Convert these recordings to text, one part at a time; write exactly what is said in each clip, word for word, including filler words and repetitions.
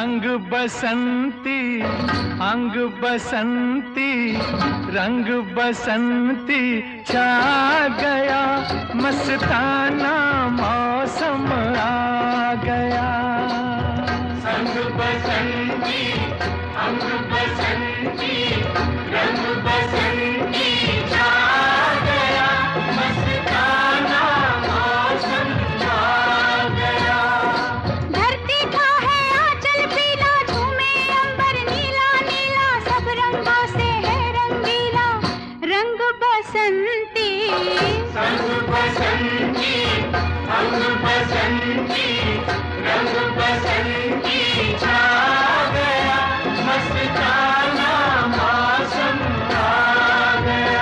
रंग बसंती अंग बसंती रंग बसंती छा गया, मस्ताना मौसम आ गया। संग बसंती अंग बसंती रंग बसंती छा गया, मस्ताना मौसम आ गया। धरती का है आंचल पीला, झूमे अंबर नीला नीला, सब रंगों से है रंगीला रंग बसंती। संग बसंती अंग बसंती रंग बसंती छा गया, मस्ताना मौसम आ गया।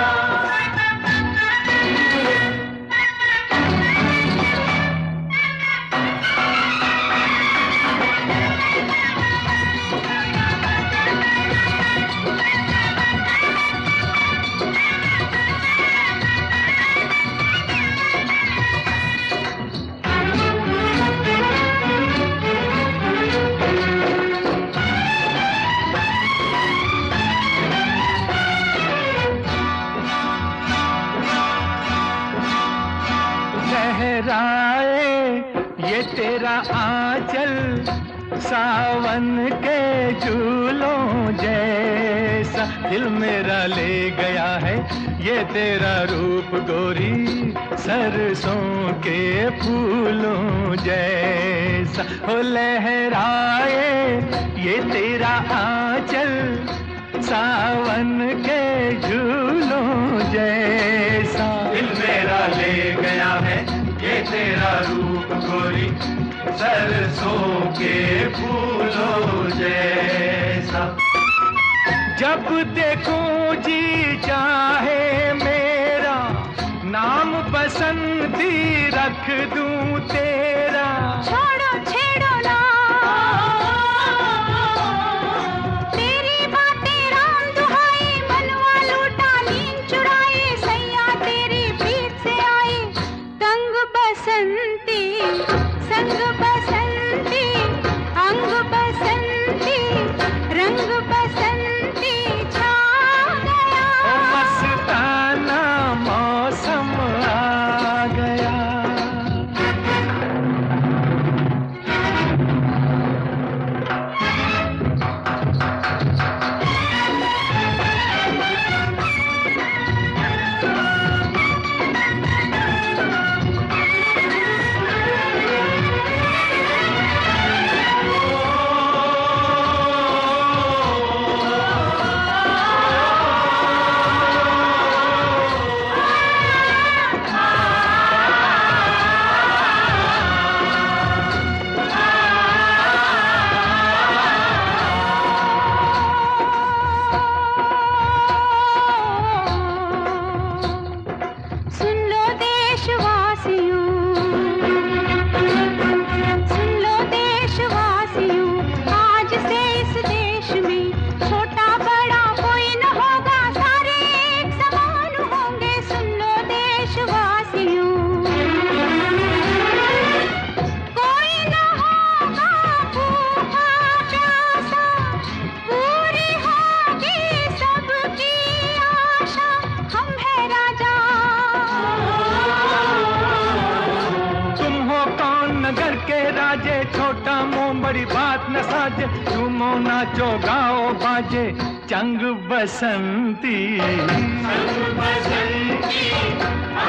लहराए ये तेरा आंचल सावन के झूलों जैसा, दिल मेरा ले गया है ये तेरा रूप गोरी, सरसों के फूलों जैसा। हो लहराए ये तेरा आंचल सावन के झूलों जैसा, दिल मेरा ले गया है ये तेरा रूप गोरी, सरसों के फूलों जैसा। जब देखूं जी चाहे मेरा नाम बसंती रख दूं तेरा। छोड़ो छेड़ो ना तेरी बातें राम दुहाई, मनवा लूटा नींद चुराई, सैया तेरी पीठ से आई तंग बसंती। संग बसंती अंग बसंती रंग बसंती छा गया, ओ मस्ताना मौसम आ गया। सुन लो देशवासियों, सुन लो देशवासियों, आज से इस देश में छोटा बड़ा कोई न होगा, सारे एक समान होंगे। सुन लो देशवासियों, कोई न होगा भूखा प्यासा, पूरी होगी सबकी आशा, हम है राजा। तुम हो कौन नगर के राजे, छोटा मुंह बड़ी बात न साजे, झूमो नाचो गाओ बाजे चंग बसंती। संग बसंती